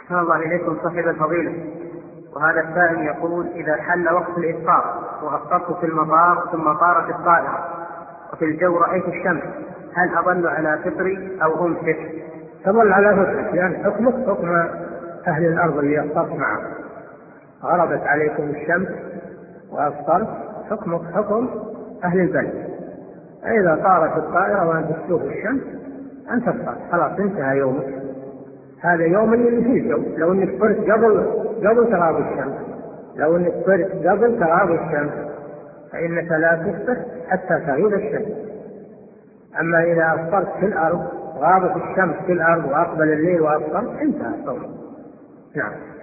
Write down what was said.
أحسن الله إليكم صاحب الفضيلة. وهذا السائل يقول: إذا حل وقت الإفطار وأفطرت في المطار ثم طارت الطائرة وفي الجو رأيت الشمس، هل أظل على فطري أو أمسك؟ تظل على فطرك، لأن حكمك حكم أهل الأرض اللي أفطرت معهم. غربت عليكم الشمس وأفطرت، حكمك حكم أهل البلد. إذا طارت الطائرة وأنت تشوف الشمس أنت تفطر، خلاص انتهى يومك. هذا يوم اللي فيه الجو. لو انك فرت قبل تغاب الشمس، لو انك فرت قبل تغاب الشمس فإنك لا تفطر حتى تغيب الشمس. أما إذا أفطرت في الأرض، غابت الشمس في الأرض وأقبل الليل وأفطرت، انتهى الصوم. نعم.